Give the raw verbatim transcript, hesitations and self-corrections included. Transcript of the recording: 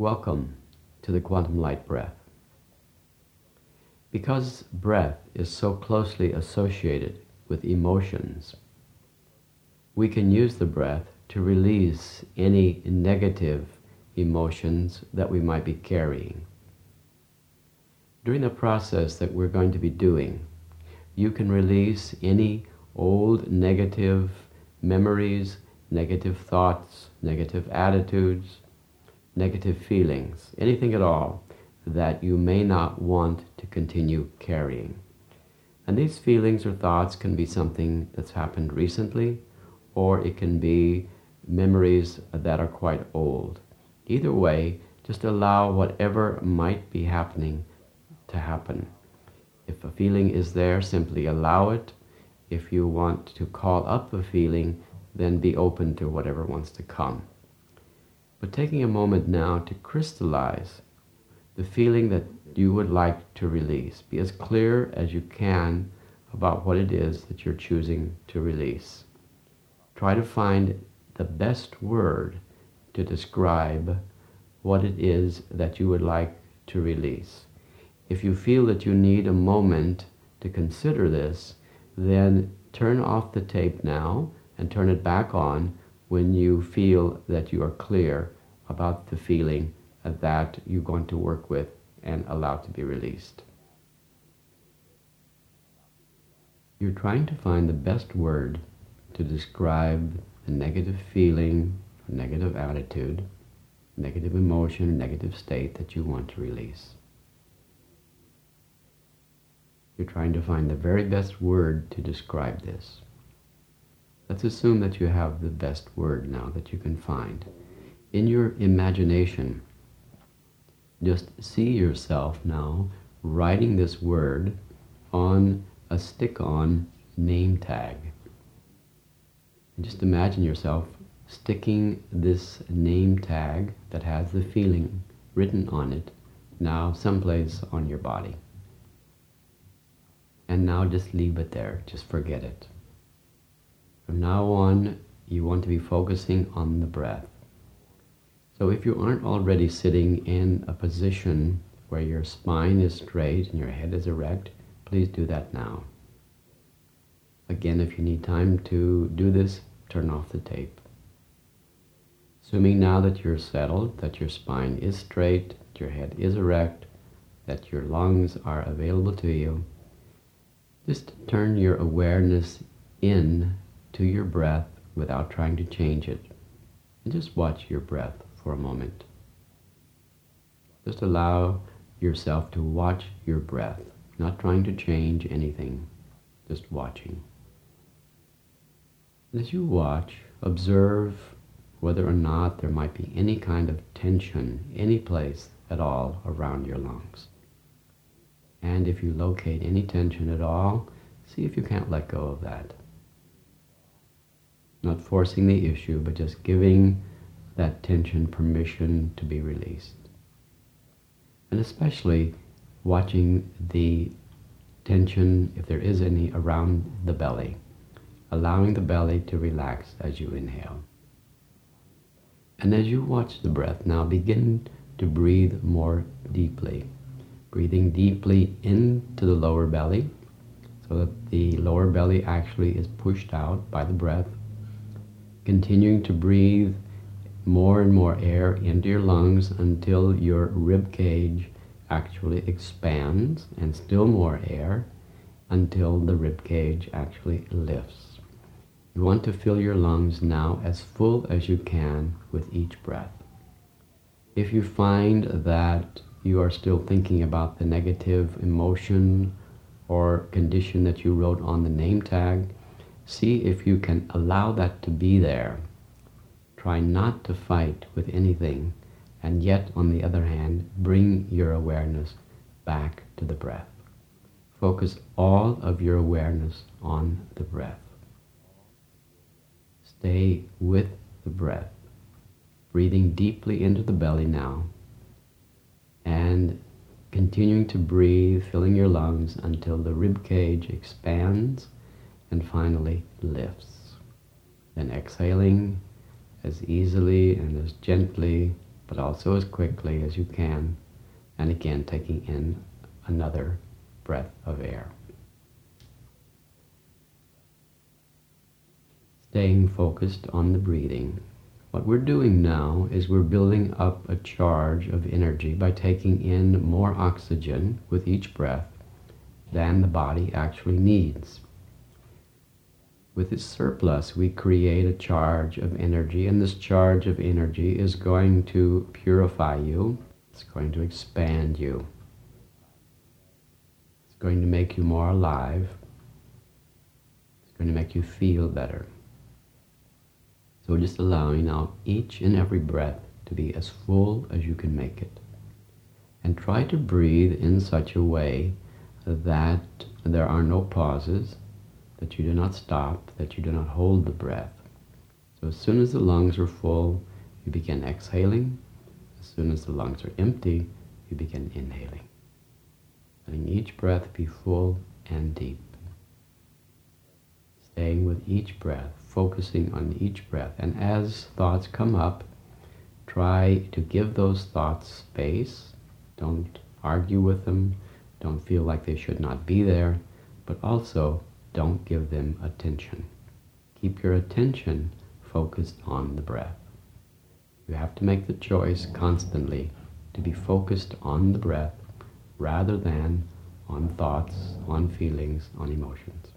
Welcome to the Quantum Light Breath. Because breath is so closely associated with emotions, we can use the breath to release any negative emotions that we might be carrying. During the process that we're going to be doing, you can release any old negative memories, negative thoughts, negative attitudes, negative feelings, anything at all that you may not want to continue carrying. And these feelings or thoughts can be something that's happened recently, or it can be memories that are quite old. Either way, just allow whatever might be happening to happen. If a feeling is there, simply allow it. If you want to call up a feeling, then be open to whatever wants to come. But taking a moment now to crystallize the feeling that you would like to release. Be as clear as you can about what it is that you're choosing to release. Try to find the best word to describe what it is that you would like to release. If you feel that you need a moment to consider this, then turn off the tape now and turn it back on when you feel that you are clear about the feeling that you're going to work with and allow to be released. You're trying to find the best word to describe the negative feeling, negative attitude, negative emotion, negative state that you want to release. You're trying to find the very best word to describe this. Let's assume that you have the best word now that you can find. In your imagination, just see yourself now writing this word on a stick-on name tag. And just imagine yourself sticking this name tag that has the feeling written on it now someplace on your body. And now just leave it there, just forget it. From now on, you want to be focusing on the breath. So if you aren't already sitting in a position where your spine is straight and your head is erect, please do that now. Again, if you need time to do this, turn off the tape. Assuming now that you're settled, that your spine is straight, your head is erect, that your lungs are available to you, just turn your awareness in to your breath without trying to change it. And just watch your breath for a moment. Just allow yourself to watch your breath, not trying to change anything, just watching. And as you watch, observe whether or not there might be any kind of tension, any place at all around your lungs. And if you locate any tension at all, see if you can't let go of that. Not forcing the issue, but just giving that tension permission to be released. And especially watching the tension, if there is any, around the belly, allowing the belly to relax as you inhale. And as you watch the breath, now begin to breathe more deeply. Breathing deeply into the lower belly, so that the lower belly actually is pushed out by the breath. Continuing to breathe more and more air into your lungs until your rib cage actually expands, and still more air until the rib cage actually lifts. You want to fill your lungs now as full as you can with each breath. If you find that you are still thinking about the negative emotion or condition that you wrote on the name tag, see if you can allow that to be there. Try not to fight with anything, and yet, on the other hand, bring your awareness back to the breath. Focus all of your awareness on the breath. Stay with the breath, breathing deeply into the belly now, and continuing to breathe, filling your lungs until the rib cage expands and finally lifts. Then exhaling as easily and as gently but also as quickly as you can, and again taking in another breath of air. Staying focused on the breathing. What we're doing now is we're building up a charge of energy by taking in more oxygen with each breath than the body actually needs. With this surplus, we create a charge of energy, and this charge of energy is going to purify you. It's going to expand you. It's going to make you more alive. It's going to make you feel better. So just allowing now each and every breath to be as full as you can make it. And try to breathe in such a way that there are no pauses, that you do not stop, that you do not hold the breath. So as soon as the lungs are full, you begin exhaling. As soon as the lungs are empty, you begin inhaling. Letting each breath be full and deep. Staying with each breath, focusing on each breath. And as thoughts come up, try to give those thoughts space. Don't argue with them. Don't feel like they should not be there. But also, don't give them attention. Keep your attention focused on the breath. You have to make the choice constantly to be focused on the breath rather than on thoughts, on feelings, on emotions.